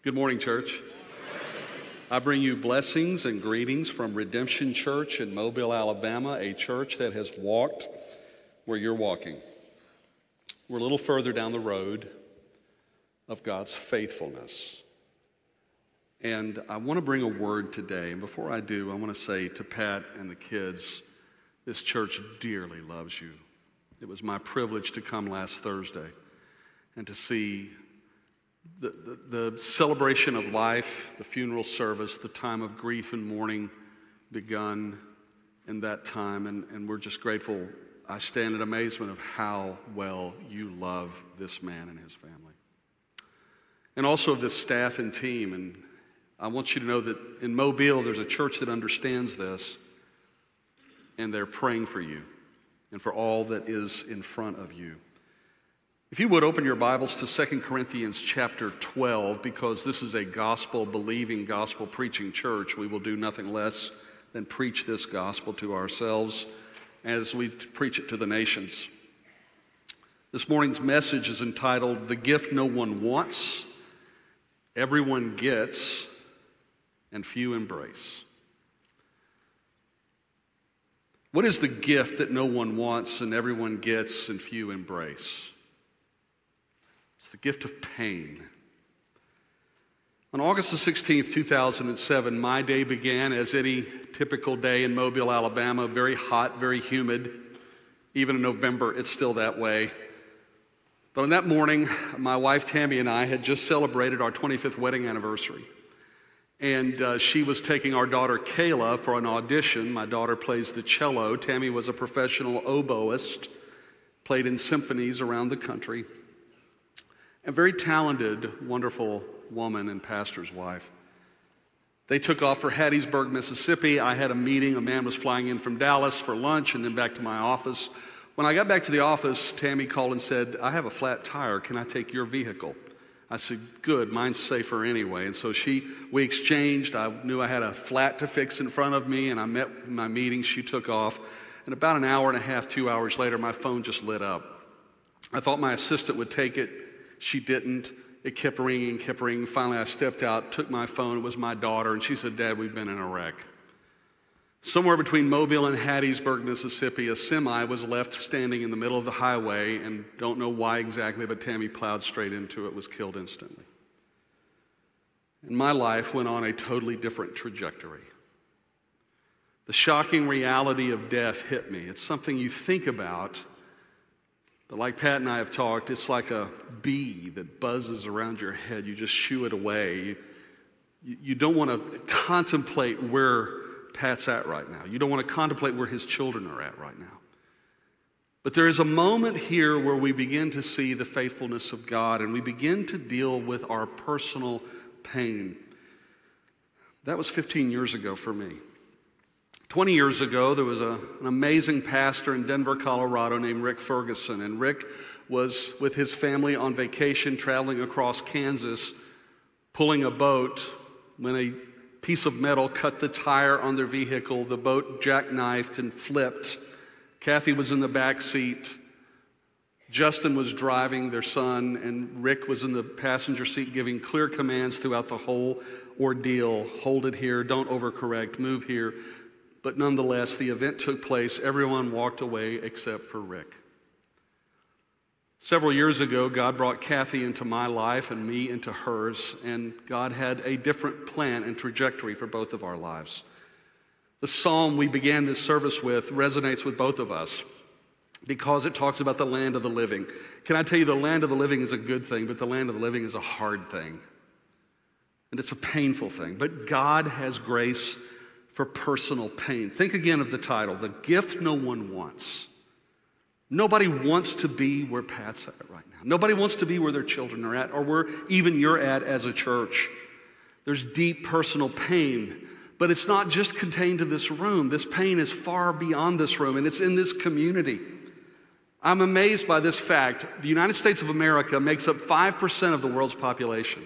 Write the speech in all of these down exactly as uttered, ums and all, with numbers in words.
Good morning, church. I bring you blessings and greetings from Redemption Church in Mobile, Alabama, a church that has walked where you're walking. We're a little further down the road of God's faithfulness. And I want to bring a word today. And before I do, I want to say to Pat and the kids, this church dearly loves you. It was my privilege to come last Thursday and to see The, the, the celebration of life, the funeral service, the time of grief and mourning begun in that time, and, and we're just grateful. I stand in amazement of how well you love this man and his family. And also of this staff and team, and I want you to know that in Mobile, there's a church that understands this, and they're praying for you and for all that is in front of you. If you would open your Bibles to Second Corinthians chapter twelve, because this is a gospel-believing, gospel-preaching church, we will do nothing less than preach this gospel to ourselves as we preach it to the nations. This morning's message is entitled, "The Gift No One Wants, Everyone Gets, and Few Embrace." What is the gift that no one wants and everyone gets and few embrace? It's the gift of pain. On August the sixteenth, two thousand seven, my day began as any typical day in Mobile, Alabama, very hot, very humid. Even in November, it's still that way. But on that morning, my wife Tammy and I had just celebrated our twenty-fifth wedding anniversary. And uh, she was taking our daughter Kayla for an audition. My daughter plays the cello. Tammy was a professional oboist, played in symphonies around the country. A very talented, wonderful woman and pastor's wife. They took off for Hattiesburg, Mississippi. I had a meeting. A man was flying in from Dallas for lunch and then back to my office. When I got back to the office, Tammy called and said, "I have a flat tire. Can I take your vehicle?" I said, "Good, mine's safer anyway." And so she, we exchanged. I knew I had a flat to fix in front of me, and I met my meeting. She took off. And about an hour and a half, two hours later, my phone just lit up. I thought my assistant would take it. She didn't. It kept ringing, kept ringing. Finally, I stepped out, took my phone. It was my daughter, and she said, "Dad, we've been in a wreck." Somewhere between Mobile and Hattiesburg, Mississippi, a semi was left standing in the middle of the highway, and don't know why exactly, but Tammy plowed straight into it, was killed instantly. And my life went on a totally different trajectory. The shocking reality of death hit me. It's something you think about, but like Pat and I have talked, it's like a bee that buzzes around your head. You just shoo it away. You, you don't want to contemplate where Pat's at right now. You don't want to contemplate where his children are at right now. But there is a moment here where we begin to see the faithfulness of God, and we begin to deal with our personal pain. That was fifteen years ago for me. twenty years ago, there was a, an amazing pastor in Denver, Colorado named Rick Ferguson. And Rick was with his family on vacation traveling across Kansas, pulling a boat when a piece of metal cut the tire on their vehicle. The boat jackknifed and flipped. Kathy was in the back seat. Justin was driving, their son, and Rick was in the passenger seat giving clear commands throughout the whole ordeal. Hold it here, don't overcorrect, move here. But nonetheless, the event took place. Everyone walked away except for Rick. Several years ago, God brought Kathy into my life and me into hers, and God had a different plan and trajectory for both of our lives. The psalm we began this service with resonates with both of us because it talks about the land of the living. Can I tell you, the land of the living is a good thing, but the land of the living is a hard thing. And it's a painful thing. But God has grace for personal pain. Think again of the title, "The Gift No One Wants." Nobody wants to be where Pat's at right now. Nobody wants to be where their children are at, or where even you're at as a church. There's deep personal pain, but it's not just contained to this room. This pain is far beyond this room, and it's in this community. I'm amazed by this fact. The United States of America makes up five percent of the world's population.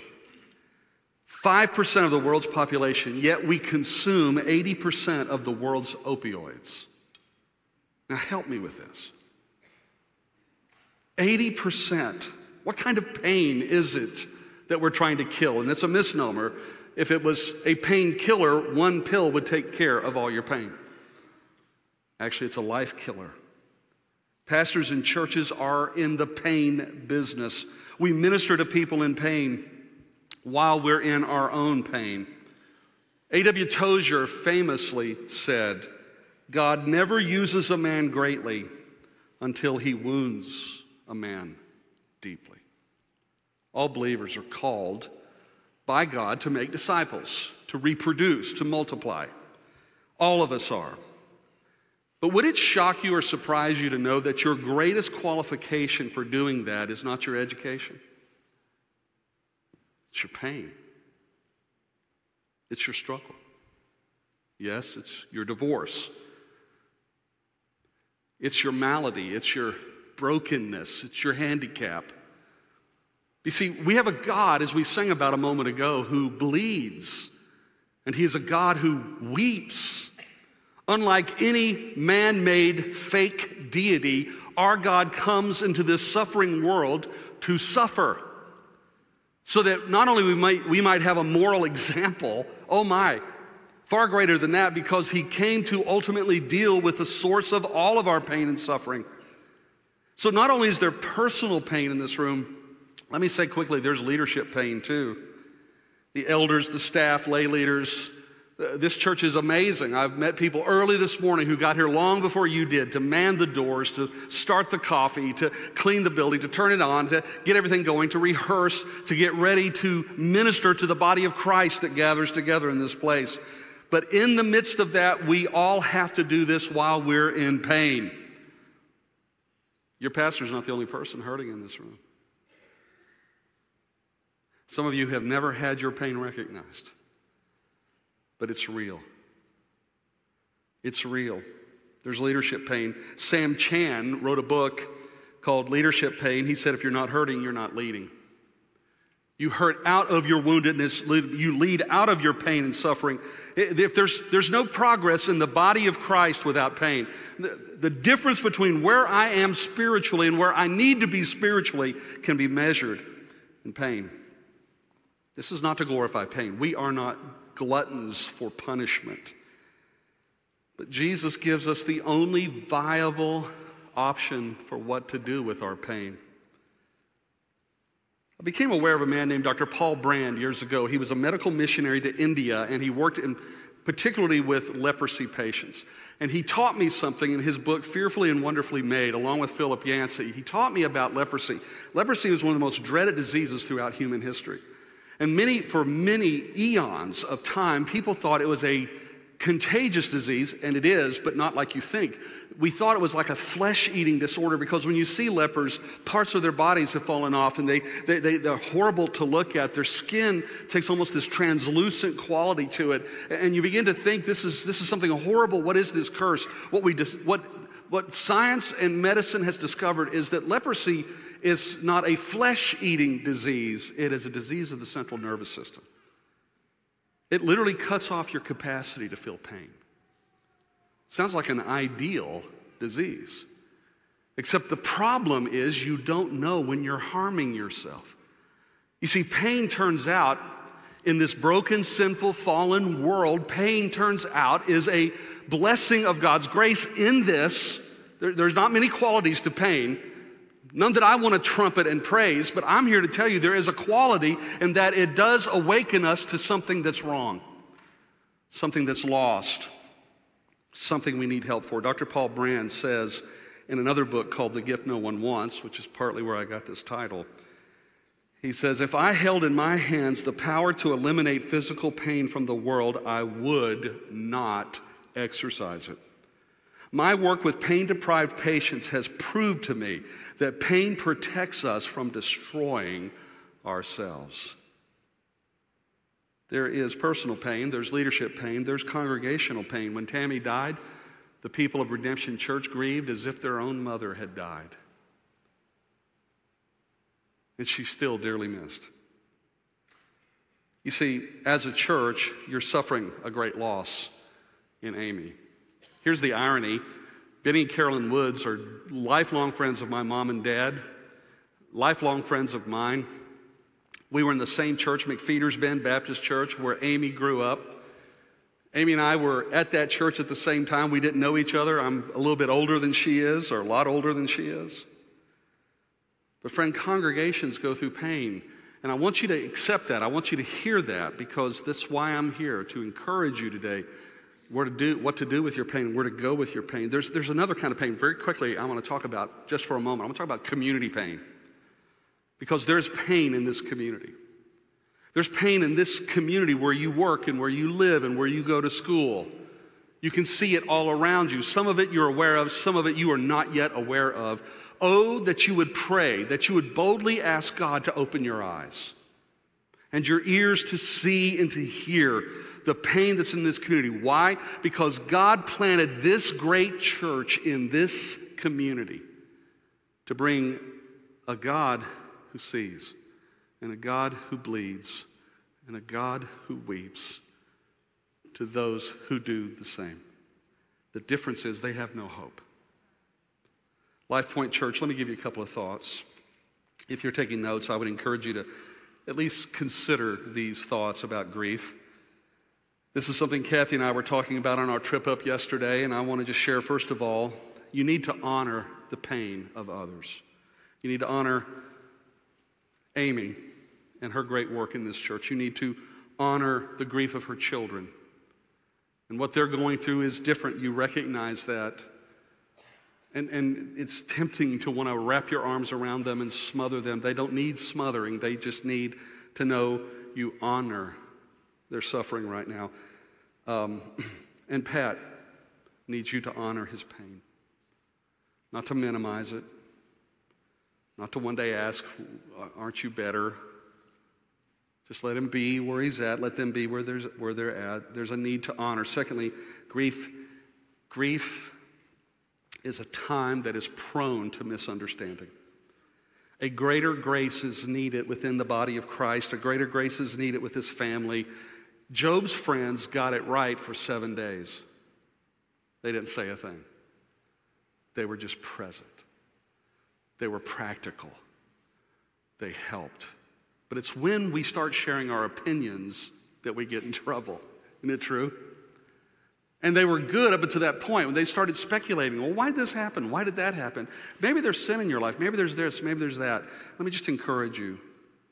five percent of the world's population, yet we consume eighty percent of the world's opioids. Now help me with this. eighty percent. What kind of pain is it that we're trying to kill, and it's a misnomer. If it was a painkiller, one pill would take care of all your pain. Actually, it's a life killer. Pastors and churches are in the pain business. We minister to people in pain while we're in our own pain. A W Tozer famously said, God never uses a man greatly until he wounds a man deeply. All believers are called by God to make disciples, to reproduce, to multiply. All of us are. But would it shock you or surprise you to know that your greatest qualification for doing that is not your education? It's your pain. It's your struggle. Yes, it's your divorce. It's your malady. It's your brokenness. It's your handicap. You see, we have a God, as we sang about a moment ago, who bleeds. And he is a God who weeps. Unlike any man-made fake deity, our God comes into this suffering world to suffer. So that not only we might, we might have a moral example, oh my, far greater than that, because he came to ultimately deal with the source of all of our pain and suffering. So not only is there personal pain in this room, let me say quickly, there's leadership pain too. The elders, the staff, lay leaders. This church is amazing. I've met people early this morning who got here long before you did to man the doors, to start the coffee, to clean the building, to turn it on, to get everything going, to rehearse, to get ready to minister to the body of Christ that gathers together in this place. But in the midst of that, we all have to do this while we're in pain. Your pastor's not the only person hurting in this room. Some of you have never had your pain recognized. But it's real. It's real. There's leadership pain. Sam Chan wrote a book called Leadership Pain. He said, if you're not hurting, you're not leading. You hurt out of your woundedness. You lead out of your pain and suffering. If there's, there's no progress in the body of Christ without pain. The, the difference between where I am spiritually and where I need to be spiritually can be measured in pain. This is not to glorify pain. We are not gluttons for punishment. But Jesus gives us the only viable option for what to do with our pain. I became aware of a man named Doctor Paul Brand years ago. He was a medical missionary to India, and he worked in particularly with leprosy patients. And he taught me something in his book, Fearfully and Wonderfully Made, along with Philip Yancey. He taught me about leprosy. Leprosy is one of the most dreaded diseases throughout human history. And many, for many eons of time, people thought it was a contagious disease, and it is, but not like you think. We thought it was like a flesh-eating disorder because when you see lepers, parts of their bodies have fallen off, and they, they, they, they're horrible to look at. Their skin takes almost this translucent quality to it, and you begin to think this is, this is something horrible. What is this curse? What, we dis, what, what science and medicine has discovered is that leprosy is not a flesh-eating disease. It is a disease of the central nervous system. It literally cuts off your capacity to feel pain. Sounds like an ideal disease. Except the problem is you don't know when you're harming yourself. You see, pain turns out, in this broken, sinful, fallen world, pain turns out is a blessing of God's grace in this. There, there's not many qualities to pain. None that I want to trumpet and praise, but I'm here to tell you there is a quality in that it does awaken us to something that's wrong, something that's lost, something we need help for. Doctor Paul Brand says in another book called The Gift No One Wants, which is partly where I got this title, he says, if I held in my hands the power to eliminate physical pain from the world, I would not exercise it. My work with pain-deprived patients has proved to me that pain protects us from destroying ourselves. There is personal pain, there's leadership pain, there's congregational pain. When Tammy died, the people of Redemption Church grieved as if their own mother had died. And she's still dearly missed. You see, as a church, you're suffering a great loss in Amy. Here's the irony. Benny and Carolyn Woods are lifelong friends of my mom and dad, lifelong friends of mine. We were in the same church, McFeeters Bend Baptist Church, where Amy grew up. Amy and I were at that church at the same time. We didn't know each other. I'm a little bit older than she is, or a lot older than she is. But friend, congregations go through pain. And I want you to accept that. I want you to hear that, because that's why I'm here, to encourage you today where to do, what to do with your pain, where to go with your pain. There's, there's another kind of pain very quickly I want to talk about just for a moment. I want to talk about community pain. Because there's pain in this community. There's pain in this community where you work and where you live and where you go to school. You can see it all around you. Some of it you're aware of, some of it you are not yet aware of. Oh, that you would pray, that you would boldly ask God to open your eyes and your ears to see and to hear the pain that's in this community. Why? Because God planted this great church in this community to bring a God who sees, and a God who bleeds, and a God who weeps to those who do the same. The difference is they have no hope. Life Point Church, let me give you a couple of thoughts. If you're taking notes, I would encourage you to at least consider these thoughts about grief. This is something Kathy and I were talking about on our trip up yesterday, and I want to just share, first of all, you need to honor the pain of others. You need to honor Amy and her great work in this church. You need to honor the grief of her children. And what they're going through is different. You recognize that. And, and it's tempting to want to wrap your arms around them and smother them. They don't need smothering. They just need to know you honor their suffering right now. Um, and Pat needs you to honor his pain. Not to minimize it. Not to one day ask, aren't you better? Just let him be where he's at. Let them be where, there's, where they're at. There's a need to honor. Secondly, grief. Grief is a time that is prone to misunderstanding. A greater grace is needed within the body of Christ. A greater grace is needed with his family. Job's friends got it right for seven days. They didn't say a thing. They were just present. They were practical. They helped. But it's when we start sharing our opinions that we get in trouble. Isn't it true? And they were good up until that point when they started speculating. Well, why did this happen? Why did that happen? Maybe there's sin in your life. Maybe there's this. Maybe there's that. Let me just encourage you.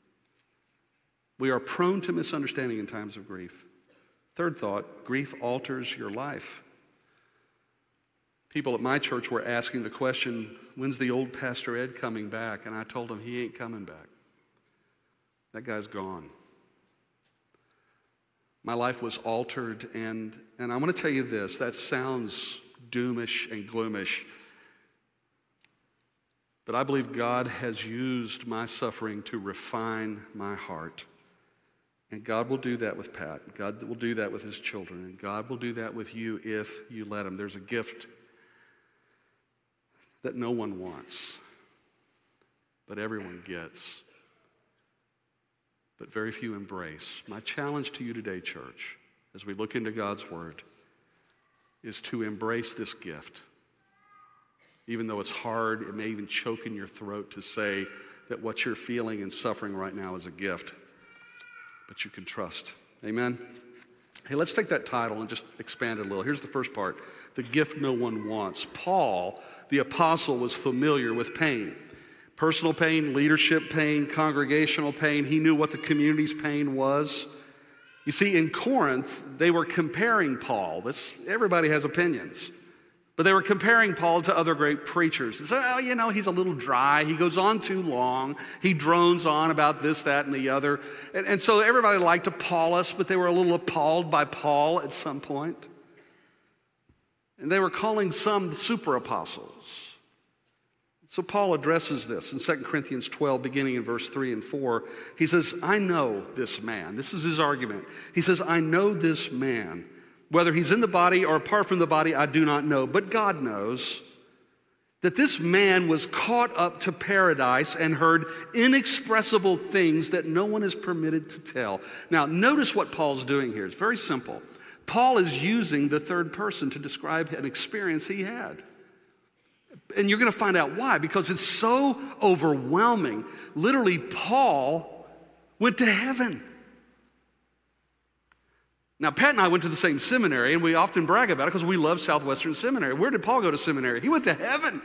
We are prone to misunderstanding in times of grief. Third thought, grief alters your life. People at my church were asking the question, when's the old Pastor Ed coming back? And I told them he ain't coming back. That guy's gone. My life was altered, and, and I want to tell you this, that sounds doomish and gloomish, but I believe God has used my suffering to refine my heart. And God will do that with Pat. God will do that with his children, and God will do that with you if you let him. There's a gift that no one wants, but everyone gets, but very few embrace. My challenge to you today, church, as we look into God's word, is to embrace this gift. Even though it's hard, it may even choke in your throat to say that what you're feeling and suffering right now is a gift, but you can trust. Amen? Hey, let's take that title and just expand it a little. Here's the first part, the gift no one wants. Paul, the apostle, was familiar with pain. Personal pain, leadership pain, congregational pain. He knew what the community's pain was. You see, in Corinth, they were comparing Paul. This, everybody has opinions. But they were comparing Paul to other great preachers. So, oh, you know, he's a little dry. He goes on too long. He drones on about this, that, and the other. And, and so everybody liked Apollos, but they were a little appalled by Paul at some point. And they were calling some super apostles. So Paul addresses this in Second Corinthians twelve, beginning in verse three and four. He says, I know this man. This is his argument. He says, I know this man. Whether he's in the body or apart from the body, I do not know. But God knows that this man was caught up to paradise and heard inexpressible things that no one is permitted to tell. Now, notice what Paul's doing here. It's very simple. Paul is using the third person to describe an experience he had. And you're going to find out why, because it's so overwhelming. Literally, Paul went to heaven. Now, Pat and I went to the same seminary, and we often brag about it because we love Southwestern Seminary. Where did Paul go to seminary? He went to heaven.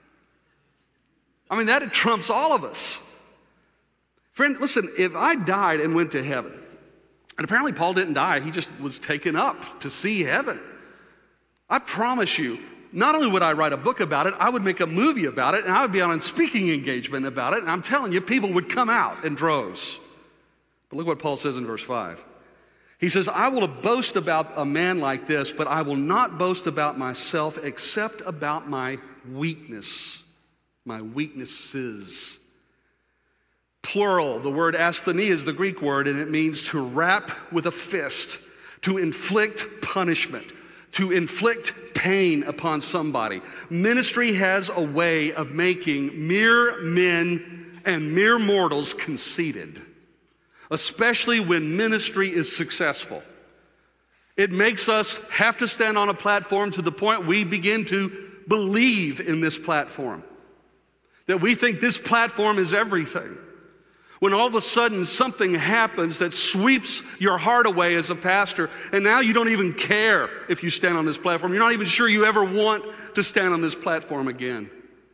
I mean, that trumps all of us. Friend, listen, if I died and went to heaven, and apparently Paul didn't die, he just was taken up to see heaven. I promise you, not only would I write a book about it, I would make a movie about it, and I would be on a speaking engagement about it, and I'm telling you, people would come out in droves. But look what Paul says in verse five. He says, I will boast about a man like this, but I will not boast about myself except about my weakness, my weaknesses. Plural, the word asthenia is the Greek word, and it means to rap with a fist, to inflict punishment, to inflict pain upon somebody. Ministry has a way of making mere men and mere mortals conceited, especially when ministry is successful. It makes us have to stand on a platform to the point we begin to believe in this platform, that we think this platform is everything. When all of a sudden something happens that sweeps your heart away as a pastor, and now you don't even care if you stand on this platform. You're not even sure you ever want to stand on this platform again.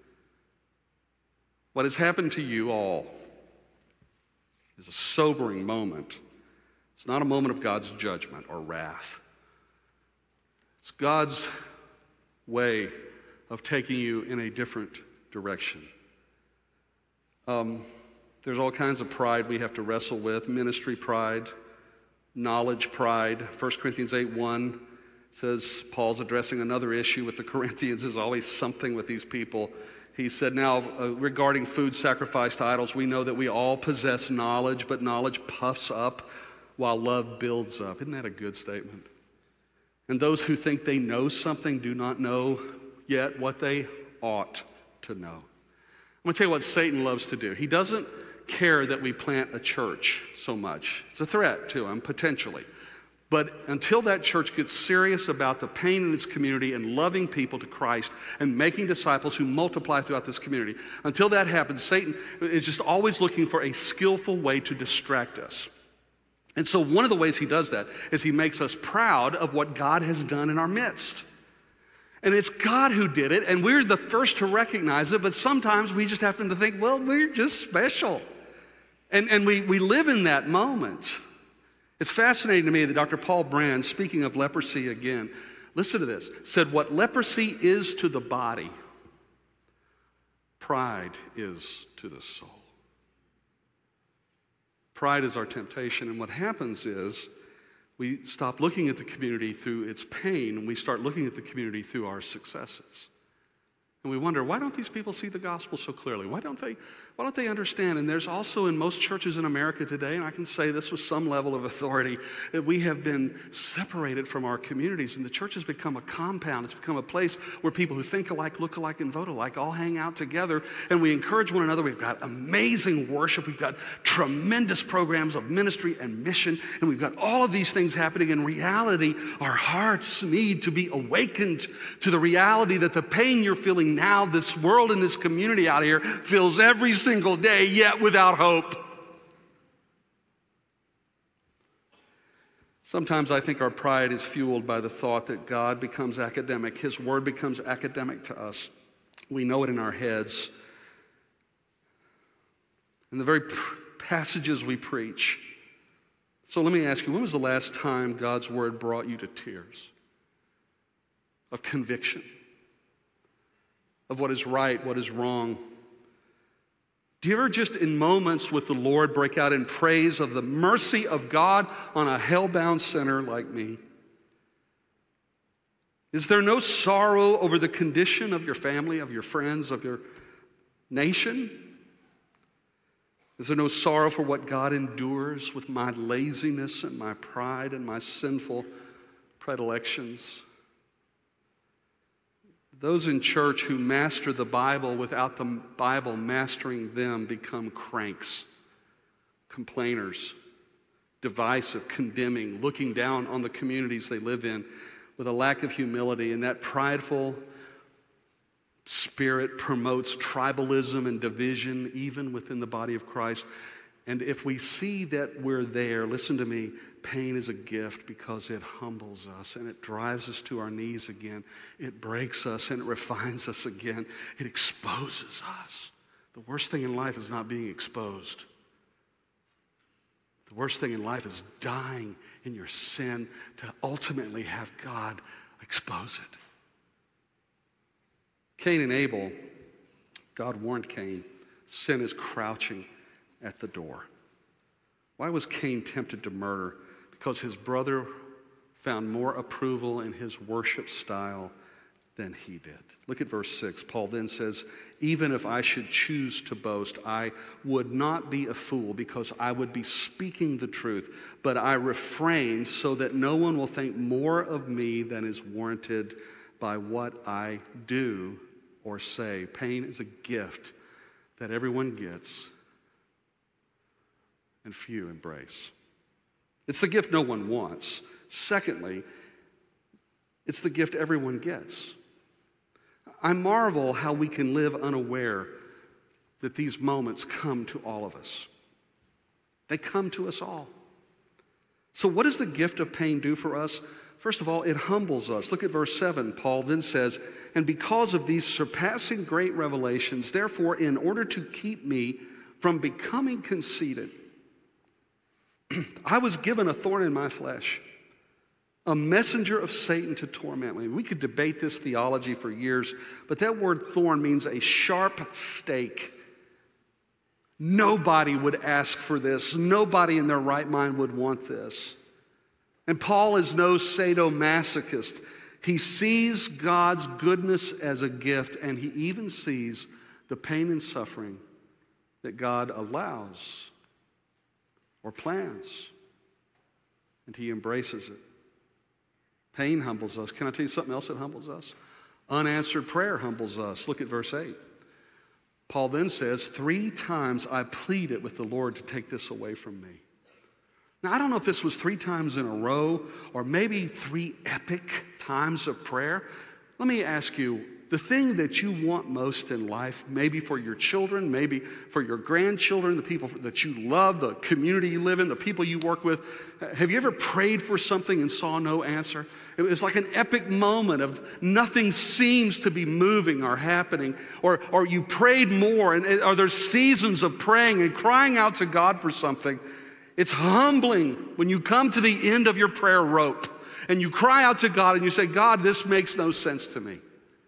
What has happened to you all is a sobering moment. It's not a moment of God's judgment or wrath. It's God's way of taking you in a different direction. Um, there's all kinds of pride we have to wrestle with. Ministry pride, knowledge pride. First Corinthians eight one says, Paul's addressing another issue with the Corinthians. There's always something with these people. He said, now, uh, regarding food sacrificed to idols, we know that we all possess knowledge, but knowledge puffs up while love builds up. Isn't that a good statement? And those who think they know something do not know yet what they ought to know. I'm going to tell you what Satan loves to do. He doesn't care that we plant a church so much. It's a threat to him, potentially. But until that church gets serious about the pain in its community and loving people to Christ and making disciples who multiply throughout this community, until that happens, Satan is just always looking for a skillful way to distract us. And so one of the ways he does that is he makes us proud of what God has done in our midst. And it's God who did it, and we're the first to recognize it, but sometimes we just happen to think, well, we're just special. And, and we, we live in that moment. It's fascinating to me that Doctor Paul Brand, speaking of leprosy again, listen to this, said what leprosy is to the body, pride is to the soul. Pride is our temptation, and what happens is we stop looking at the community through its pain, and we start looking at the community through our successes. And we wonder, why don't these people see the gospel so clearly? Why don't they, why don't they understand? And there's also in most churches in America today, and I can say this with some level of authority, that we have been separated from our communities, and the church has become a compound. It's become a place where people who think alike, look alike, and vote alike all hang out together, and we encourage one another. We've got amazing worship. We've got tremendous programs of ministry and mission, and we've got all of these things happening. In reality, our hearts need to be awakened to the reality that the pain you're feeling now, this world and this community out here feels every single day, yet without hope. Sometimes I think our pride is fueled by the thought that God becomes academic. His word becomes academic to us. We know it in our heads. In the very pr- passages we preach. So let me ask you, when was the last time God's word brought you to tears of conviction? Of what is right, what is wrong. Do you ever just in moments with the Lord break out in praise of the mercy of God on a hell-bound sinner like me? Is there no sorrow over the condition of your family, of your friends, of your nation? Is there no sorrow for what God endures with my laziness and my pride and my sinful predilections? Those in church who master the Bible without the Bible mastering them become cranks, complainers, divisive, condemning, looking down on the communities they live in with a lack of humility. And that prideful spirit promotes tribalism and division even within the body of Christ. And if we see that we're there, listen to me, pain is a gift because it humbles us and it drives us to our knees again. It breaks us and it refines us again. It exposes us. The worst thing in life is not being exposed. The worst thing in life is dying in your sin to ultimately have God expose it. Cain and Abel, God warned Cain, sin is crouching at the door. Why was Cain tempted to murder? Because his brother found more approval in his worship style than he did. Look at verse six. Paul then says, even if I should choose to boast, I would not be a fool because I would be speaking the truth, but I refrain so that no one will think more of me than is warranted by what I do or say. Pain is a gift that everyone gets and few embrace. It's the gift no one wants. Secondly, it's the gift everyone gets. I marvel how we can live unaware that these moments come to all of us. They come to us all. So what does the gift of pain do for us? First of all, it humbles us. Look at verse seven. Paul then says, and because of these surpassing great revelations, therefore, in order to keep me from becoming conceited, I was given a thorn in my flesh, a messenger of Satan to torment me. We could debate this theology for years, but that word thorn means a sharp stake. Nobody would ask for this. Nobody in their right mind would want this. And Paul is no sadomasochist. He sees God's goodness as a gift, and he even sees the pain and suffering that God allows or plans, and he embraces it. Pain humbles us. Can I tell you something else that humbles us? Unanswered prayer humbles us. Look at verse eight. Paul then says, three times I pleaded with the Lord to take this away from me. Now, I don't know if this was three times in a row or maybe three epic times of prayer. Let me ask you, the thing that you want most in life, maybe for your children, maybe for your grandchildren, the people that you love, the community you live in, the people you work with, have you ever prayed for something and saw no answer? It was like an epic moment of nothing seems to be moving or happening, or, or you prayed more, and are there seasons of praying and crying out to God for something? It's humbling when you come to the end of your prayer rope and you cry out to God and you say, God, this makes no sense to me.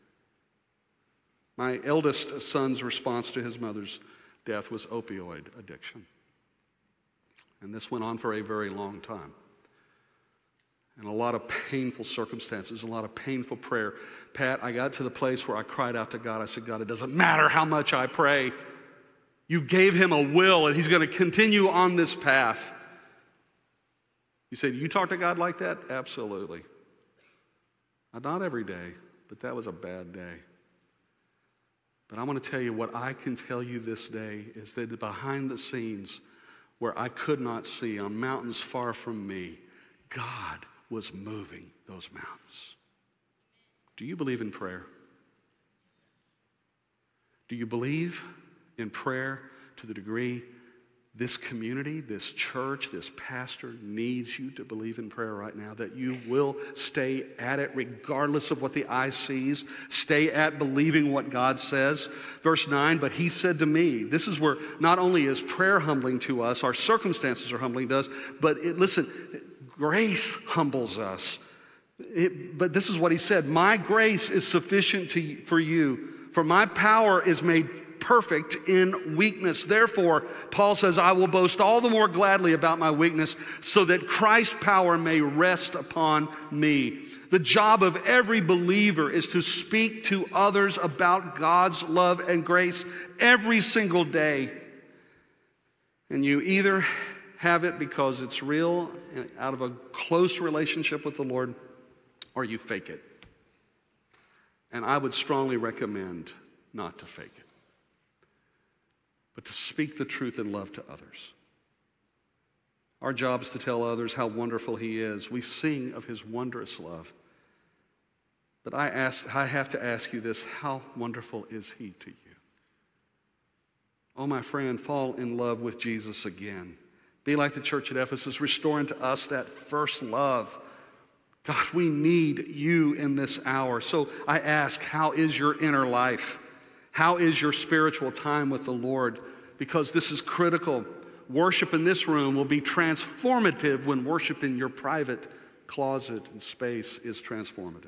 My eldest son's response to his mother's death was opioid addiction. And this went on for a very long time. And a lot of painful circumstances, a lot of painful prayer. Pat, I got to the place where I cried out to God. I said, God, it doesn't matter how much I pray. You gave him a will, and he's going to continue on this path. You said, you talk to God like that? Absolutely. Not every day, but that was a bad day. But I want to tell you what I can tell you this day is that behind the scenes, where I could not see, on mountains far from me, God was moving those mountains. Do you believe in prayer? Do you believe in prayer to the degree this community, this church, this pastor needs you to believe in prayer right now, that you will stay at it regardless of what the eye sees, stay at believing what God says? Verse nine, but he said to me, this is where not only is prayer humbling to us, our circumstances are humbling to us, but it, listen, grace humbles us. It, but this is what he said, my grace is sufficient to, for you, for my power is made perfect in weakness. Therefore, Paul says, I will boast all the more gladly about my weakness so that Christ's power may rest upon me. The job of every believer is to speak to others about God's love and grace every single day. And you either have it because it's real and out of a close relationship with the Lord, or you fake it. And I would strongly recommend not to fake it, but to speak the truth in love to others. Our job is to tell others how wonderful he is. We sing of his wondrous love. But I ask, I have to ask you this, how wonderful is he to you? Oh, my friend, fall in love with Jesus again. Be like the church at Ephesus, restoring to us that first love. God, we need you in this hour. So I ask, how is your inner life? How is your spiritual time with the Lord? Because this is critical. Worship in this room will be transformative when worship in your private closet and space is transformative.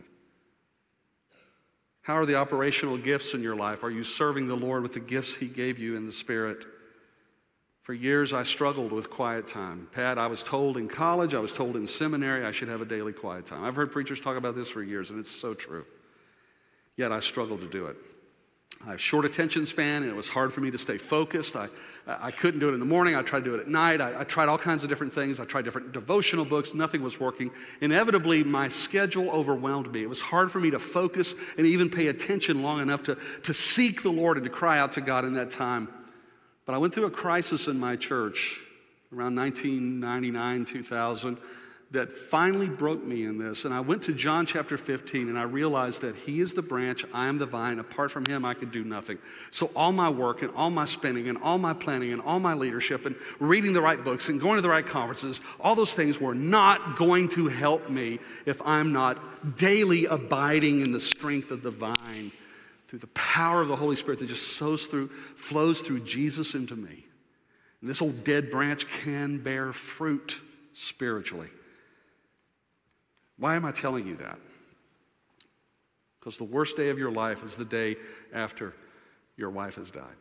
How are the operational gifts in your life? Are you serving the Lord with the gifts he gave you in the Spirit? For years, I struggled with quiet time. Pat, I was told in college, I was told in seminary, I should have a daily quiet time. I've heard preachers talk about this for years, and it's so true. Yet I struggled to do it. I have short attention span, and it was hard for me to stay focused. I, I couldn't do it in the morning. I tried to do it at night. I, I tried all kinds of different things. I tried different devotional books. Nothing was working. Inevitably, my schedule overwhelmed me. It was hard for me to focus and even pay attention long enough to, to seek the Lord and to cry out to God in that time. But I went through a crisis in my church around nineteen ninety-nine, two thousand, that finally broke me in this. And I went to John chapter fifteen, and I realized that he is the branch, I am the vine. Apart from him, I could do nothing. So all my work and all my spending and all my planning and all my leadership and reading the right books and going to the right conferences, all those things were not going to help me if I'm not daily abiding in the strength of the vine, through the power of the Holy Spirit that just sows through, flows through Jesus into me. And this old dead branch can bear fruit spiritually. Why am I telling you that? Because the worst day of your life is the day after your wife has died.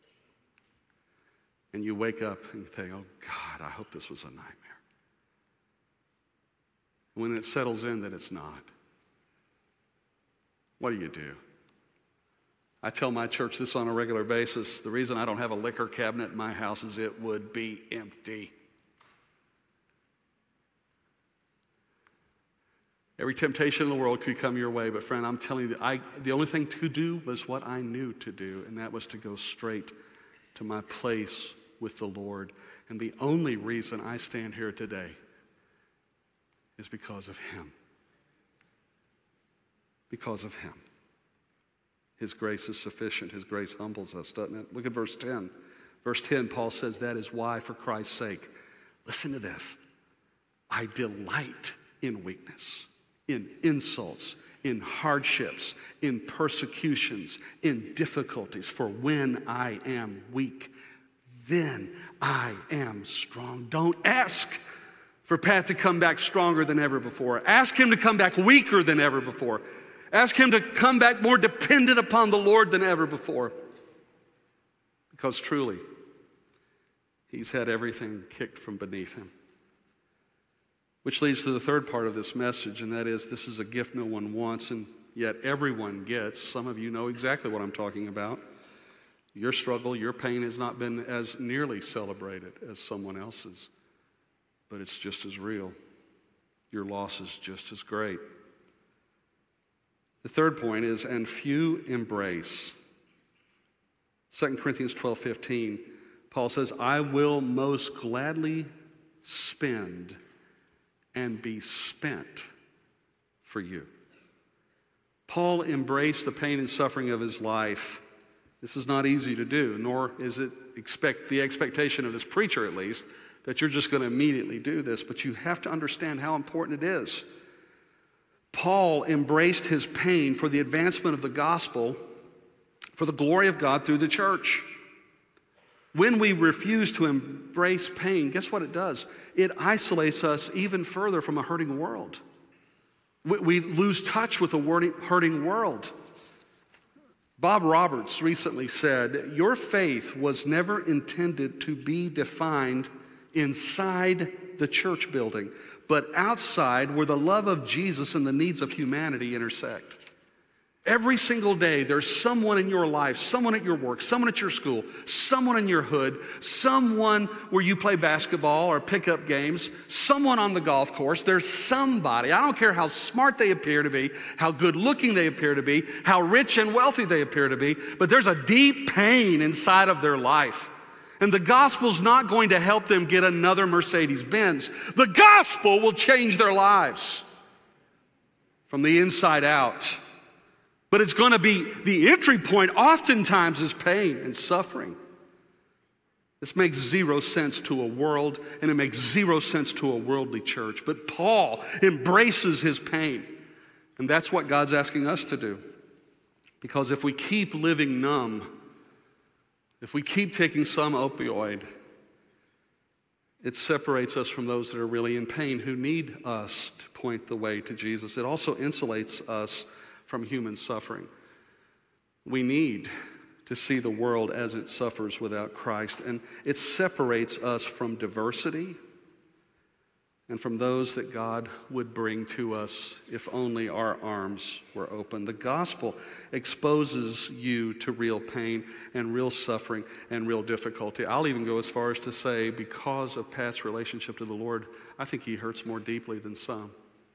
And you wake up and you think, oh God, I hope this was a nightmare. When it settles in that it's not, what do you do? I tell my church this on a regular basis. The reason I don't have a liquor cabinet in my house is it would be empty. Every temptation in the world could come your way, but friend, I'm telling you, I, the only thing to do was what I knew to do, and that was to go straight to my place with the Lord. And the only reason I stand here today is because of him. Because of him. His grace is sufficient. His grace humbles us, doesn't it? Look at verse ten. Verse ten, Paul says, that is why, for Christ's sake, listen to this, I delight in weakness, in insults, in hardships, in persecutions, in difficulties. For when I am weak, then I am strong. Don't ask for Pat to come back stronger than ever before. Ask him to come back weaker than ever before. Ask him to come back more dependent upon the Lord than ever before. Because truly, he's had everything kicked from beneath him. Which leads to the third part of this message, and that is, this is a gift no one wants, and yet everyone gets. Some of you know exactly what I'm talking about. Your struggle, your pain has not been as nearly celebrated as someone else's, but it's just as real. Your loss is just as great. The third point is, and few embrace. Second Corinthians twelve fifteen, Paul says, I will most gladly spend and be spent for you. Paul embraced the pain and suffering of his life. This is not easy to do, nor is it expect the expectation of this preacher, at least, that you're just going to immediately do this, but you have to understand how important it is. Paul embraced his pain for the advancement of the gospel, for the glory of God through the church. When we refuse to embrace pain, guess what it does? It isolates us even further from a hurting world. We, we lose touch with the hurting world. Bob Roberts recently said, your faith was never intended to be defined inside the church building, but outside where the love of Jesus and the needs of humanity intersect. Every single day, there's someone in your life, someone at your work, someone at your school, someone in your hood, someone where you play basketball or pick up games, someone on the golf course. There's somebody. I don't care how smart they appear to be, how good looking they appear to be, how rich and wealthy they appear to be, but there's a deep pain inside of their life. And the gospel's not going to help them get another Mercedes-Benz. The gospel will change their lives from the inside out. But it's going to be, the entry point oftentimes is pain and suffering. This makes zero sense to a world, and it makes zero sense to a worldly church. But Paul embraces his pain, and that's what God's asking us to do. Because if we keep living numb, if we keep taking some opioid, it separates us from those that are really in pain, who need us to point the way to Jesus. It also insulates us from human suffering. We need to see the world as it suffers without Christ, and it separates us from diversity and from those that God would bring to us if only our arms were open. The gospel exposes you to real pain and real suffering and real difficulty. I'll even go as far as to say, because of Pat's relationship to the Lord, I think he hurts more deeply than some.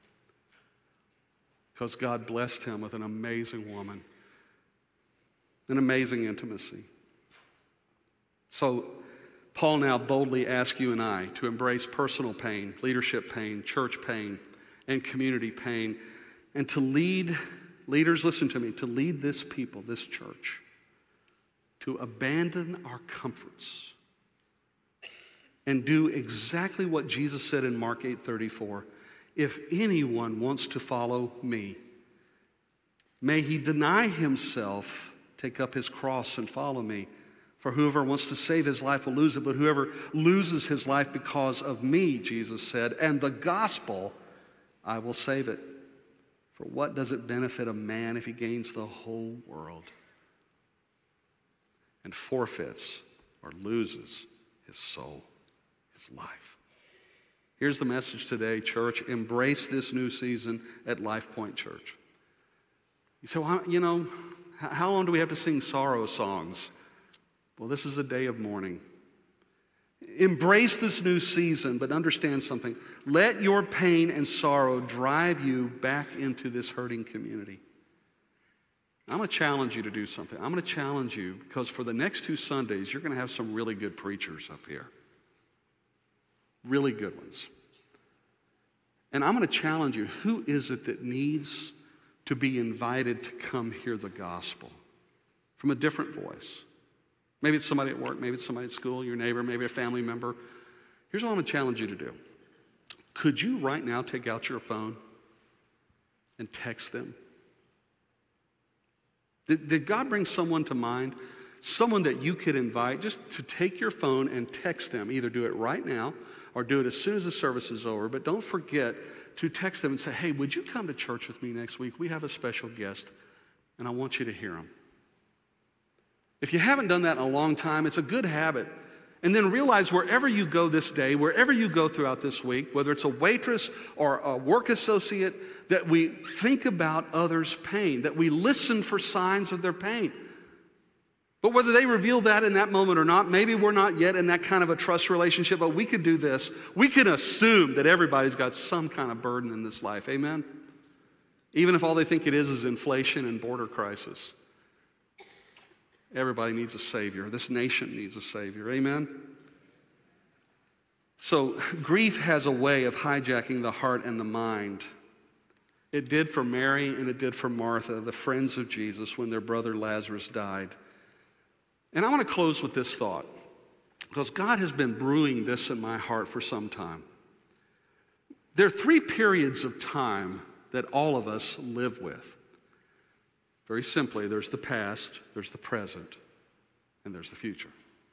Because God blessed him with an amazing woman, an amazing intimacy. So Paul now boldly asks you and I to embrace personal pain, leadership pain, church pain, and community pain, and to lead, leaders, listen to me, to lead this people, this church, to abandon our comforts and do exactly what Jesus said in Mark eight thirty-four. If anyone wants to follow me, may he deny himself, take up his cross and follow me. For whoever wants to save his life will lose it, but whoever loses his life because of me, Jesus said, and the gospel, I will save it. For what does it benefit a man if he gains the whole world and forfeits or loses his soul, his life? Here's the message today, church. Embrace this new season at Life Point Church. You say, well, you know, how long do we have to sing sorrow songs? Well, this is a day of mourning. Embrace this new season, but understand something. Let your pain and sorrow drive you back into this hurting community. I'm going to challenge you to do something. I'm going to challenge you because for the next two Sundays, you're going to have some really good preachers up here. Really good ones. And I'm going to challenge you, who is it that needs to be invited to come hear the gospel from a different voice? Maybe it's somebody at work, maybe it's somebody at school, your neighbor, maybe a family member. Here's what I'm going to challenge you to do. Could you right now take out your phone and text them? Did, did God bring someone to mind? Someone that you could invite just to take your phone and text them. Either do it right now or do it as soon as the service is over. But don't forget to text them and say, hey, would you come to church with me next week? We have a special guest, and I want you to hear him. If you haven't done that in a long time, it's a good habit. And then realize wherever you go this day, wherever you go throughout this week, whether it's a waitress or a work associate, that we think about others' pain, that we listen for signs of their pain. But whether they reveal that in that moment or not, maybe we're not yet in that kind of a trust relationship, but we could do this. We can assume that everybody's got some kind of burden in this life, amen? Even if all they think it is is inflation and border crisis. Everybody needs a Savior. This nation needs a Savior. Amen? So grief has a way of hijacking the heart and the mind. It did for Mary and it did for Martha, the friends of Jesus, when their brother Lazarus died. And I want to close with this thought, because God has been brewing this in my heart for some time. There are three periods of time that all of us live with. Very simply, there's the past, there's the present, and there's the future.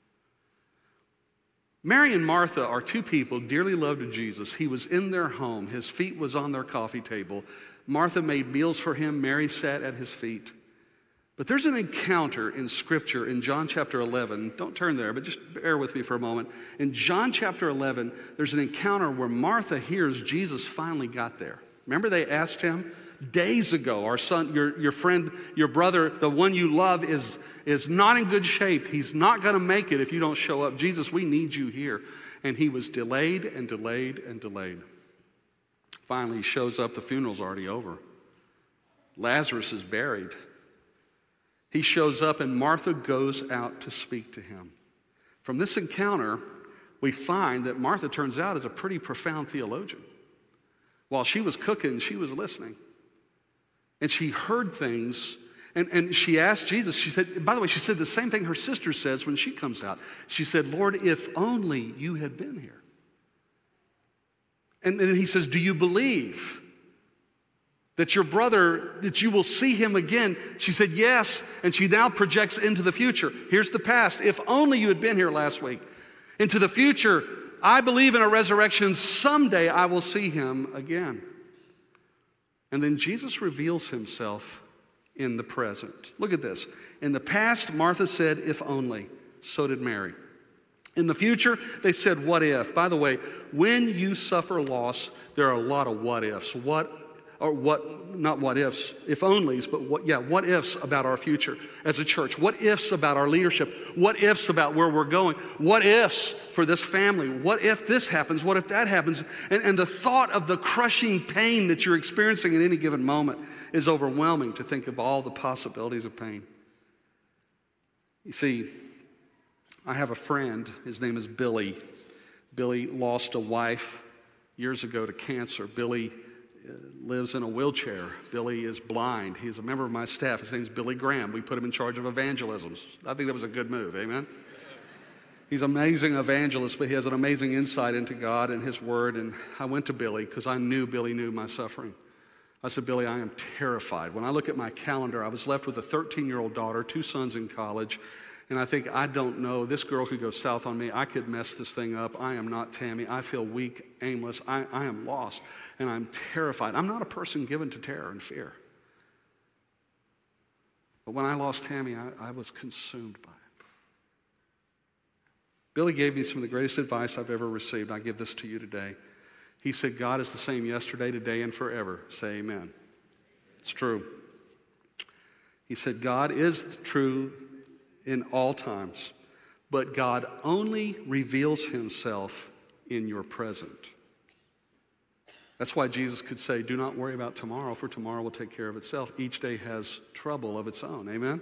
Mary and Martha are two people dearly loved of Jesus. He was in their home. His feet was on their coffee table. Martha made meals for him. Mary sat at his feet. But there's an encounter in Scripture in John chapter eleven. Don't turn there, but just bear with me for a moment. In John chapter eleven, there's an encounter where Martha hears Jesus finally got there. Remember they asked him? Days ago, our son, your, your friend, your brother, the one you love is, is not in good shape. He's not going to make it if you don't show up. Jesus, we need you here. And he was delayed and delayed and delayed. Finally, he shows up. The funeral's already over. Lazarus is buried. He shows up and Martha goes out to speak to him. From this encounter, we find that Martha turns out is a pretty profound theologian. While she was cooking, she was listening. And she heard things, And, and she asked Jesus, she said, by the way, she said the same thing her sister says when she comes out. She said, Lord, if only you had been here. And then he says, do you believe that your brother, that you will see him again? She said, yes. And she now projects into the future. Here's the past. If only you had been here last week. Into the future, I believe in a resurrection. Someday I will see him again. And then Jesus reveals himself in the present. Look at this. In the past, Martha said, if only. So did Mary. In the future, they said, what if? By the way, when you suffer loss, there are a lot of what ifs. What, or what, not what ifs, if onlys, but what, yeah, what ifs about our future as a church. What ifs about our leadership. What ifs about where we're going. What ifs for this family. What if this happens? What if that happens? And, and the thought of the crushing pain that you're experiencing at any given moment is overwhelming to think of all the possibilities of pain. You see, I have a friend, his name is Billy. Billy lost a wife years ago to cancer. Billy uh, lives in a wheelchair. Billy is blind. He's a member of my staff. His name's Billy Graham. We put him in charge of evangelisms. I think that was a good move, amen? He's an amazing evangelist, but he has an amazing insight into God and his word. And I went to Billy because I knew Billy knew my suffering. I said, Billy, I am terrified. When I look at my calendar, I was left with a thirteen-year-old daughter, two sons in college, and I think, I don't know, this girl could go south on me. I could mess this thing up. I am not Tammy. I feel weak, aimless. I, I am lost, and I'm terrified. I'm not a person given to terror and fear. But when I lost Tammy, I, I was consumed by it. Billy gave me some of the greatest advice I've ever received. I give this to you today. He said, God is the same yesterday, today, and forever. Say amen. It's true. He said, God is true in all times, but God only reveals himself in your present. That's why Jesus could say, do not worry about tomorrow, for tomorrow will take care of itself. Each day has trouble of its own. Amen?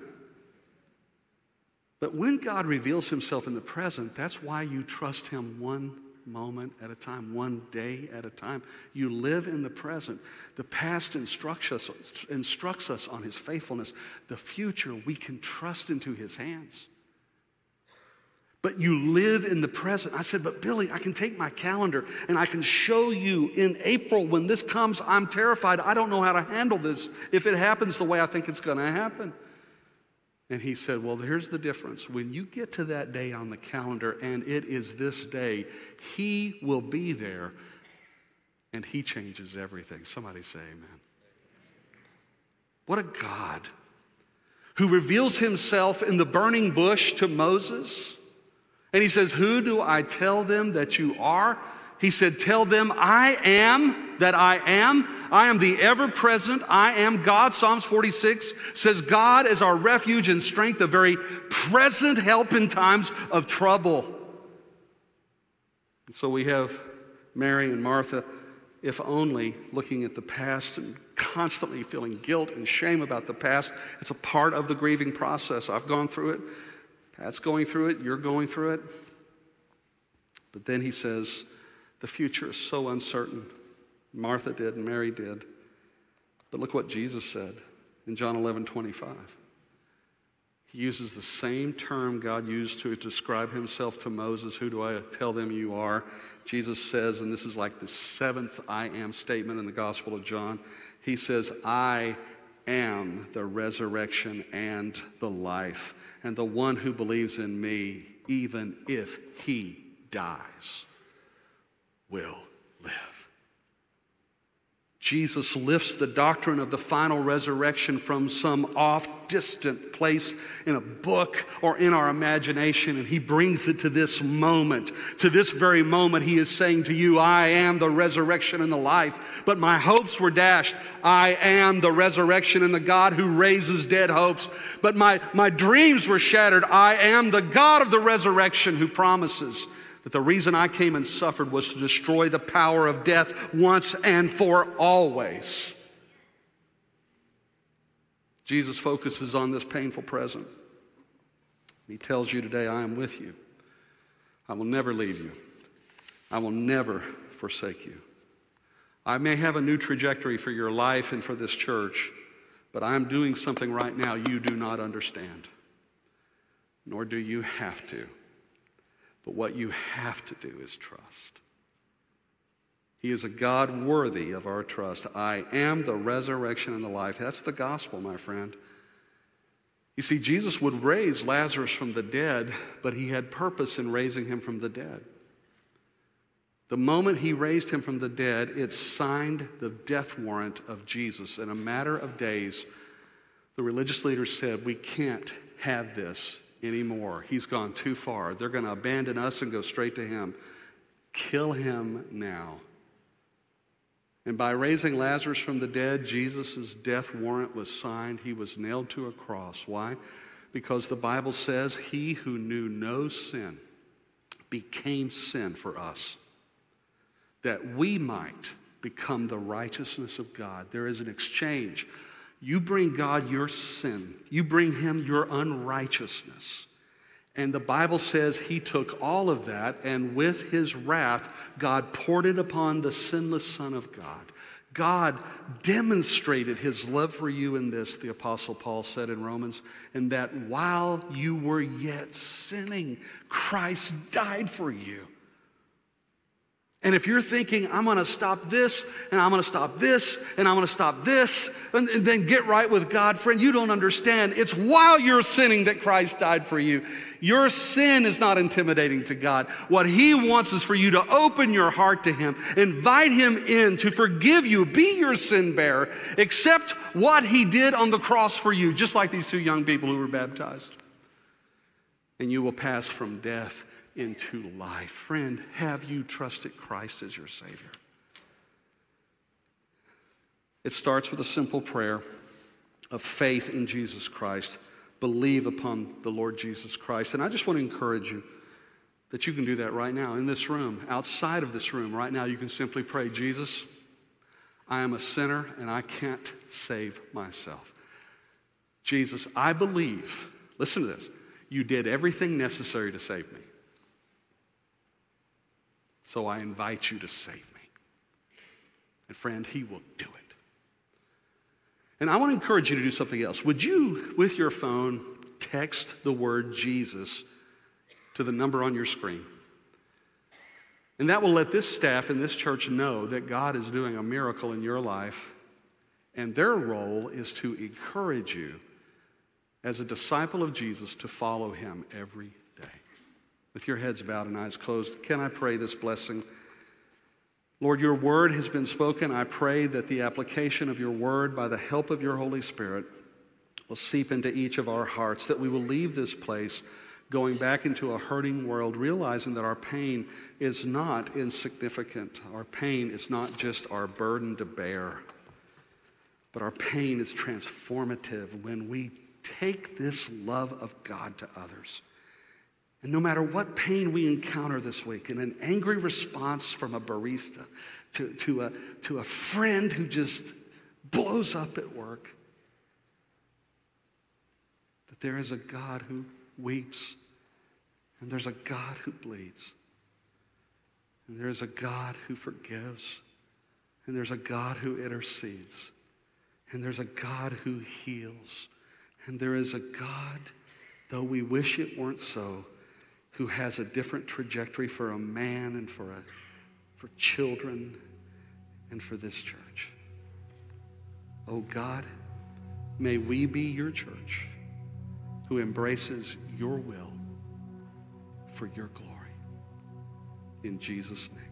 But when God reveals himself in the present, that's why you trust him one moment at a time, one day at a time. You live in the present. The past instructs us, instructs us on his faithfulness. The future we can trust into his hands. But you live in the present. I said, but Billy, I can take my calendar and I can show you in April when this comes, I'm terrified. I don't know how to handle this if it happens the way I think it's going to happen. And he said, well, here's the difference. When you get to that day on the calendar and it is this day, he will be there and he changes everything. Somebody say amen. What a God who reveals himself in the burning bush to Moses. And he says, who do I tell them that you are? He said, tell them I am that I am. I am the ever-present. I am God. Psalms forty-six says God is our refuge and strength, a very present help in times of trouble. And so we have Mary and Martha, if only, looking at the past and constantly feeling guilt and shame about the past. It's a part of the grieving process. I've gone through it. Pat's going through it. You're going through it. But then he says, the future is so uncertain. Martha did and Mary did. But look what Jesus said in John eleven twenty-five. He uses the same term God used to describe himself to Moses. Who do I tell them you are? Jesus says, and this is like the seventh I am statement in the Gospel of John. He says, I am the resurrection and the life. And the one who believes in me, even if he dies, will live. Jesus lifts the doctrine of the final resurrection from some off distant place in a book or in our imagination, and he brings it to this moment. To this very moment, he is saying to you, I am the resurrection and the life. But my hopes were dashed. I am the resurrection and the God who raises dead hopes. But my, my dreams were shattered. I am the God of the resurrection who promises that the reason I came and suffered was to destroy the power of death once and for always. Jesus focuses on this painful present. He tells you today, I am with you. I will never leave you. I will never forsake you. I may have a new trajectory for your life and for this church, But I'm doing something right now you do not understand, nor do you have to. But what you have to do is trust. He is a God worthy of our trust. I am the resurrection and the life. That's the gospel, my friend. You see, Jesus would raise Lazarus from the dead, but he had purpose in raising him from the dead. The moment he raised him from the dead, it signed the death warrant of Jesus. In a matter of days, the religious leaders said, we can't have this anymore. He's gone too far. They're going to abandon us and go straight to him. Kill him now. And by raising Lazarus from the dead, Jesus' death warrant was signed. He was nailed to a cross. Why? Because the Bible says he who knew no sin became sin for us, that we might become the righteousness of God. There is an exchange. You bring God your sin. You bring him your unrighteousness. And the Bible says he took all of that, and with his wrath, God poured it upon the sinless Son of God. God demonstrated his love for you in this, the Apostle Paul said in Romans, and that while you were yet sinning, Christ died for you. And if you're thinking, I'm going to stop this, and I'm going to stop this, and I'm going to stop this, and, and then get right with God, friend, you don't understand. It's while you're sinning that Christ died for you. Your sin is not intimidating to God. What he wants is for you to open your heart to him, invite him in to forgive you, be your sin bearer, accept what he did on the cross for you, just like these two young people who were baptized. And you will pass from death into life. Friend, have you trusted Christ as your Savior? It starts with a simple prayer of faith in Jesus Christ. Believe upon the Lord Jesus Christ. And I just want to encourage you that you can do that right now in this room, outside of this room. Right now you can simply pray, Jesus, I am a sinner and I can't save myself. Jesus, I believe, listen to this, you did everything necessary to save me. So I invite you to save me. And friend, he will do it. And I want to encourage you to do something else. Would you, with your phone, text the word Jesus to the number on your screen? And that will let this staff and this church know that God is doing a miracle in your life. And their role is to encourage you as a disciple of Jesus to follow him every day. With your heads bowed and eyes closed, can I pray this blessing? Lord, your word has been spoken. I pray that the application of your word by the help of your Holy Spirit will seep into each of our hearts, that we will leave this place going back into a hurting world, realizing that our pain is not insignificant. Our pain is not just our burden to bear, but our pain is transformative when we take this love of God to others. And no matter what pain we encounter this week, in an angry response from a barista to, to, a, to a friend who just blows up at work, that there is a God who weeps, and there's a God who bleeds, and there's a God who forgives, and there's a God who intercedes, and there's a God who heals, and there is a God, though we wish it weren't so, who has a different trajectory for a man and for, a, for children and for this church. Oh God, may we be your church who embraces your will for your glory. In Jesus' name.